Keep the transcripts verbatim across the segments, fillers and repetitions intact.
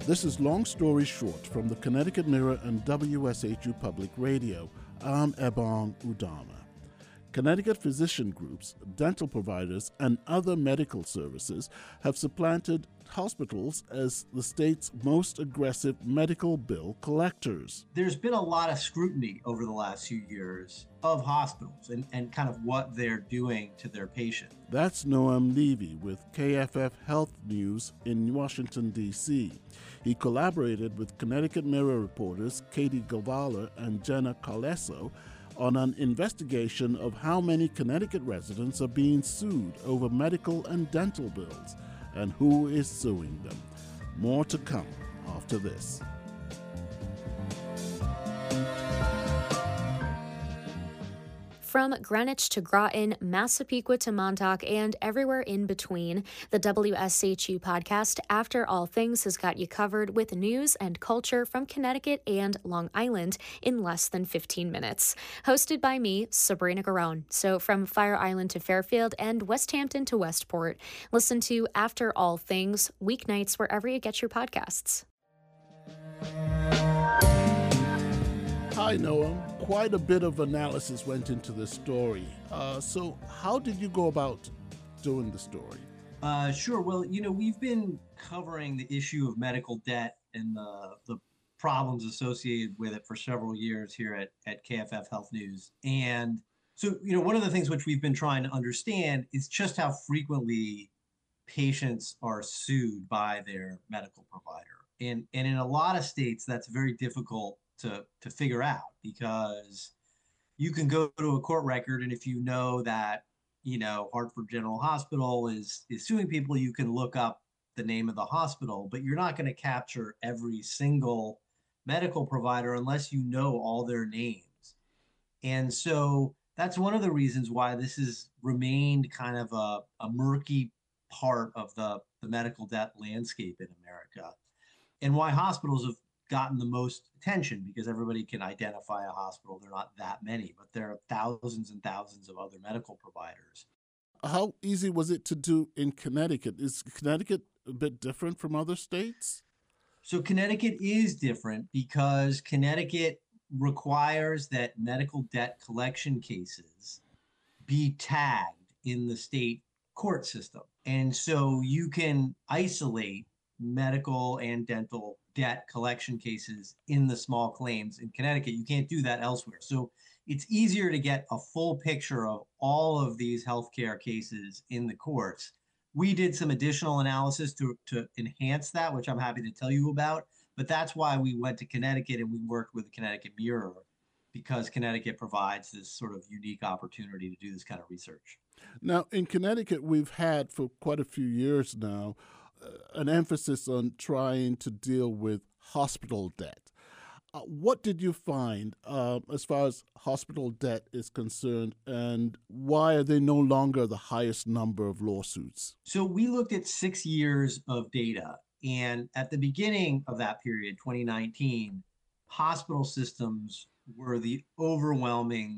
This is Long Story Short from the Connecticut Mirror and W S H U Public Radio. I'm Ebong Udama. Connecticut physician groups, dental providers, and other medical services have supplanted hospitals as the state's most aggressive medical bill collectors. There's been a lot of scrutiny over the last few years of hospitals and, and kind of what they're doing to their patients. That's Noam Levy with K F F Health News in Washington, D C He collaborated with Connecticut Mirror reporters Katie Govala and Jenna Carlesso on an investigation of how many Connecticut residents are being sued over medical and dental bills, and who is suing them. More to come after this. From Greenwich to Groton, Massapequa to Montauk, and everywhere in between, the W S H U podcast After All Things has got you covered with news and culture from Connecticut and Long Island in less than fifteen minutes. Hosted by me, Sabrina Garone. So from Fire Island to Fairfield and West Hampton to Westport, listen to After All Things weeknights wherever you get your podcasts. Hi, Noam. Quite a bit of analysis went into this story. Uh, so how did you go about doing the story? Uh, sure. Well, you know, we've been covering the issue of medical debt and the, the problems associated with it for several years here at, at K F F Health News. And so, you know, one of the things which we've been trying to understand is just how frequently patients are sued by their medical provider. And, and in a lot of states, that's very difficult to to figure out, because you can go to a court record, and if you know that, you know, Hartford General Hospital is is suing people, you can look up the name of the hospital, but you're not going to capture every single medical provider unless you know all their names. And so that's one of the reasons why this has remained kind of a, a murky part of the, the medical debt landscape in America, and why hospitals have gotten the most attention, because everybody can identify a hospital. There are not that many, but there are thousands and thousands of other medical providers. How easy was it to do in Connecticut? Is Connecticut a bit different from other states? So Connecticut is different because Connecticut requires that medical debt collection cases be tagged in the state court system. And so you can isolate medical and dental debt collection cases in the small claims in Connecticut. You can't do that elsewhere. So it's easier to get a full picture of all of these healthcare cases in the courts. We did some additional analysis to, to enhance that, which I'm happy to tell you about. But that's why we went to Connecticut and we worked with the Connecticut Mirror, because Connecticut provides this sort of unique opportunity to do this kind of research. Now, in Connecticut, we've had for quite a few years now an emphasis on trying to deal with hospital debt. Uh, what did you find uh, as far as hospital debt is concerned, and why are they no longer the highest number of lawsuits? So we looked at six years of data, and at the beginning of that period, twenty nineteen, hospital systems were the overwhelming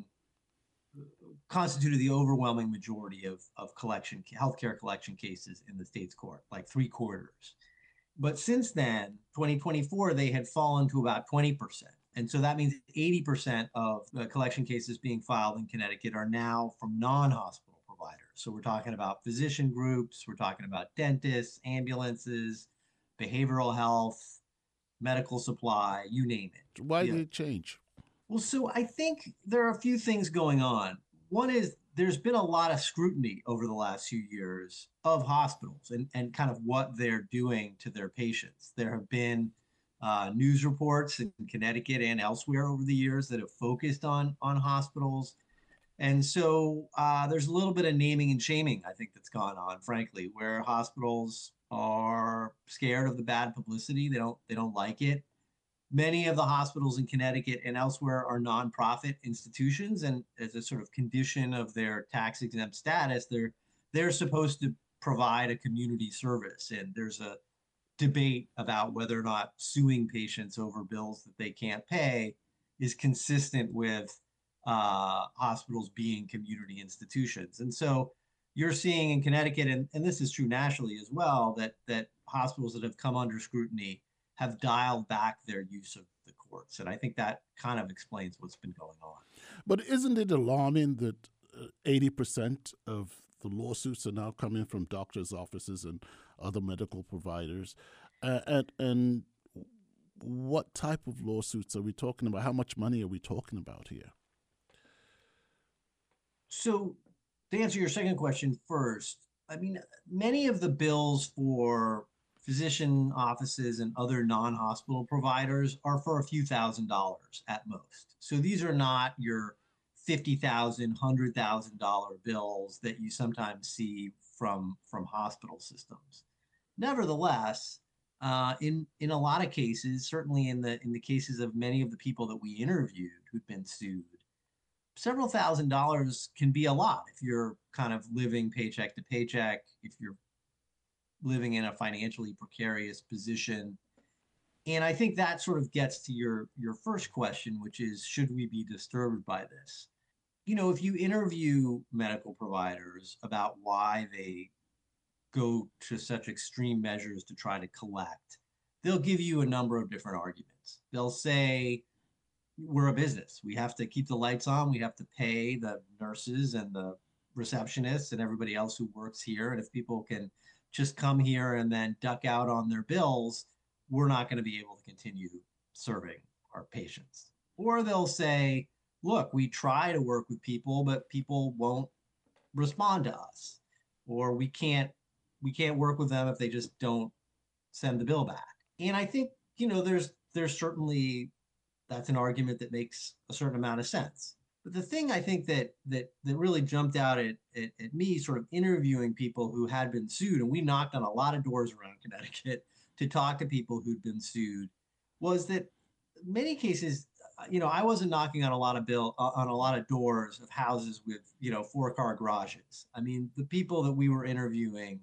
constituted the overwhelming majority of, of collection, healthcare collection cases in the state's court, like three quarters. But since then, twenty twenty-four, they had fallen to about twenty percent. And so that means eighty percent of the collection cases being filed in Connecticut are now from non-hospital providers. So we're talking about physician groups, we're talking about dentists, ambulances, behavioral health, medical supply, you name it. Why yeah. did it change? Well, so I think there are a few things going on. One is there's been a lot of scrutiny over the last few years of hospitals and, and kind of what they're doing to their patients. There have been uh, news reports in Connecticut and elsewhere over the years that have focused on, on hospitals. And so uh, there's a little bit of naming and shaming, I think, that's gone on, frankly, where hospitals are scared of the bad publicity. They don't, they don't like it. Many of the hospitals in Connecticut and elsewhere are nonprofit institutions, and as a sort of condition of their tax exempt status, they're they're supposed to provide a community service. And there's a debate about whether or not suing patients over bills that they can't pay is consistent with uh, hospitals being community institutions. And so you're seeing in Connecticut, and, and this is true nationally as well, that that hospitals that have come under scrutiny have dialed back their use of the courts. And I think that kind of explains what's been going on. But isn't it alarming that uh, eighty percent of the lawsuits are now coming from doctors' offices and other medical providers? Uh, and, and what type of lawsuits are we talking about? How much money are we talking about here? So to answer your second question first, I mean, many of the bills for physician offices and other non-hospital providers are for a few thousand dollars at most. So these are not your fifty thousand dollars, one hundred thousand dollars bills that you sometimes see from, from hospital systems. Nevertheless, uh, in, in a lot of cases, certainly in the, in the cases of many of the people that we interviewed who'd been sued, several thousand dollars can be a lot if you're kind of living paycheck to paycheck, if you're living in a financially precarious position. And I think that sort of gets to your, your first question, which is, should we be disturbed by this? You know, if you interview medical providers about why they go to such extreme measures to try to collect, they'll give you a number of different arguments. They'll say, we're a business. We have to keep the lights on. We have to pay the nurses and the receptionists and everybody else who works here. And if people can just come here and then duck out on their bills, we're not going to be able to continue serving our patients. Or they'll say, look, we try to work with people, but people won't respond to us. Or we can't, we can't work with them if they just don't send the bill back. And I think, you know, there's, there's certainly, that's an argument that makes a certain amount of sense. But the thing I think that that that really jumped out at, at, at me sort of interviewing people who had been sued, and we knocked on a lot of doors around Connecticut to talk to people who'd been sued, was that many cases, you know, I wasn't knocking on a lot of bill on a lot of doors of houses with, you know, four car garages. I mean, the people that we were interviewing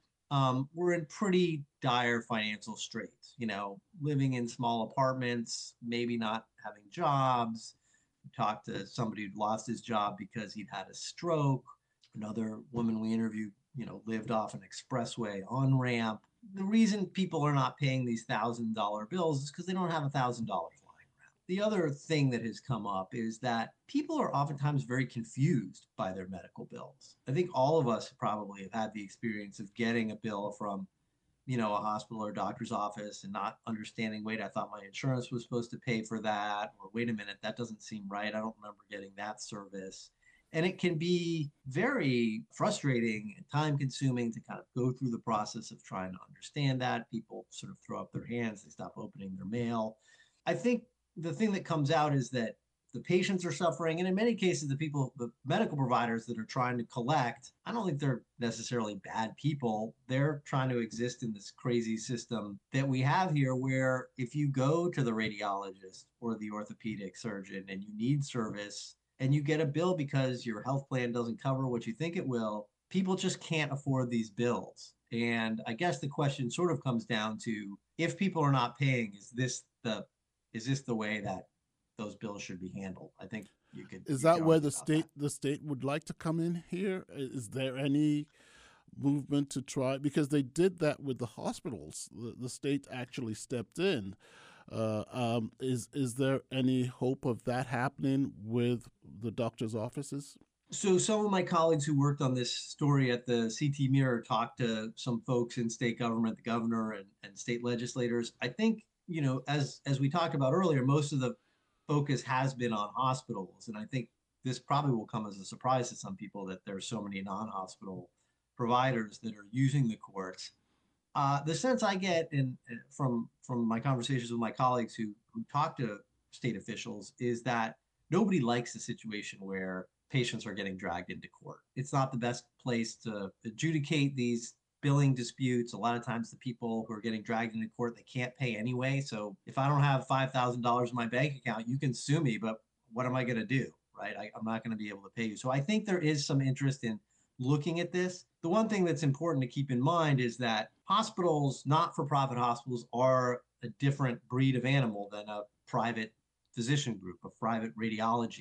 um, were in pretty dire financial straits, you know, living in small apartments, maybe not having jobs. We talked to somebody who'd lost his job because he'd had a stroke. Another woman we interviewed, you know, lived off an expressway on ramp. The reason people are not paying these thousand dollar bills is because they don't have a thousand dollars lying around. The other thing that has come up is that people are oftentimes very confused by their medical bills. I think all of us probably have had the experience of getting a bill from, you know, a hospital or doctor's office and not understanding, wait, I thought my insurance was supposed to pay for that, or wait a minute, that doesn't seem right. I don't remember getting that service. And it can be very frustrating and time consuming to kind of go through the process of trying to understand that. People sort of throw up their hands, they stop opening their mail. I think the thing that comes out is that the patients are suffering, and in many cases, the people, the medical providers that are trying to collect, I don't think they're necessarily bad people. They're trying to exist in this crazy system that we have here, where if you go to the radiologist or the orthopedic surgeon and you need service and you get a bill because your health plan doesn't cover what you think it will, people just can't afford these bills. And I guess the question sort of comes down to, if people are not paying, is this the is this the way that those bills should be handled? I think you could. Is you that could where argue the about state that. the state would like to come in here? Is there any movement to try, because they did that with the hospitals? The, the state actually stepped in. Uh, um, is is there any hope of that happening with the doctors' offices? So some of my colleagues who worked on this story at the C T Mirror talked to some folks in state government, the governor and, and state legislators. I think, you know, as as we talked about earlier, most of the focus has been on hospitals. And I think this probably will come as a surprise to some people that there are so many non-hospital providers that are using the courts. Uh, the sense I get in from from my conversations with my colleagues who who talk to state officials is that nobody likes a situation where patients are getting dragged into court. It's not the best place to adjudicate these billing disputes. A lot of times the people who are getting dragged into court, they can't pay anyway. So if I don't have five thousand dollars in my bank account, you can sue me, but what am I going to do? Right? I, I'm not going to be able to pay you. So I think there is some interest in looking at this. The one thing that's important to keep in mind is that hospitals, not-for-profit hospitals, are a different breed of animal than a private physician group, a private radiology group.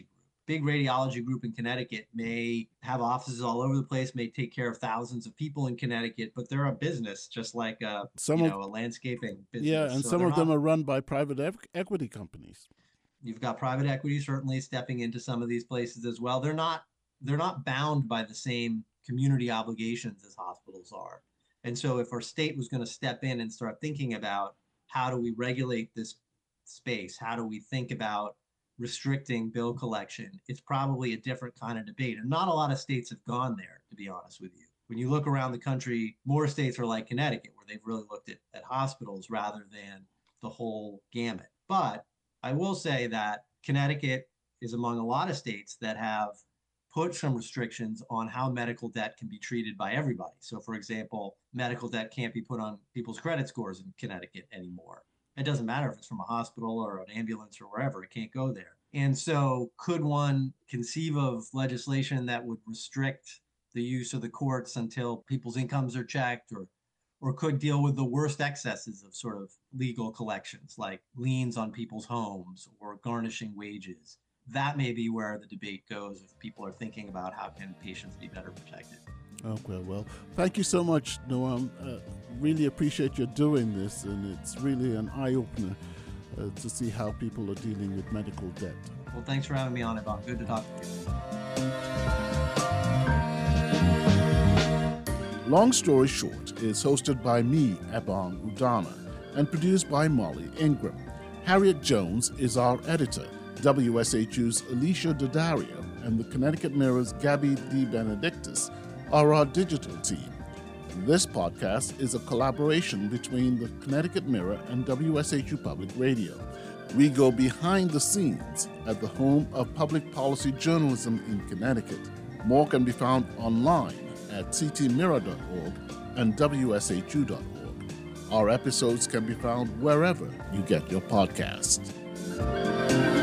big radiology group in Connecticut may have offices all over the place, may take care of thousands of people in Connecticut, but they're a business, just like a, some you of, know, a landscaping business. Yeah, and so some of not, them are run by private e- equity companies. You've got private equity certainly stepping into some of these places as well. They're not they're not bound by the same community obligations as hospitals are. And so if our state was going to step in and start thinking about how do we regulate this space, how do we think about restricting bill collection, it's probably a different kind of debate. And not a lot of states have gone there, to be honest with you. When you look around the country, more states are like Connecticut, where they've really looked at, at hospitals rather than the whole gamut. But I will say that Connecticut is among a lot of states that have put some restrictions on how medical debt can be treated by everybody. So, for example, medical debt can't be put on people's credit scores in Connecticut anymore. It doesn't matter if it's from a hospital or an ambulance or wherever, it can't go there. And so could one conceive of legislation that would restrict the use of the courts until people's incomes are checked, or or could deal with the worst excesses of sort of legal collections, like liens on people's homes or garnishing wages? That may be where the debate goes if people are thinking about how can patients be better protected. Okay, well, thank you so much, Noam. Uh, really appreciate you doing this, and it's really an eye-opener uh, to see how people are dealing with medical debt. Well, thanks for having me on, Ebong. Good to talk to you. Long Story Short is hosted by me, Ebong Udana, and produced by Molly Ingram. Harriet Jones is our editor. W S H U's Alicia Daddario and the Connecticut Mirror's Gabby DeBenedictis are our digital team. This podcast is a collaboration between the Connecticut Mirror and W S H U Public Radio. We go behind the scenes at the home of public policy journalism in Connecticut. More can be found online at c t mirror dot org and w s h u dot org. Our episodes can be found wherever you get your podcasts.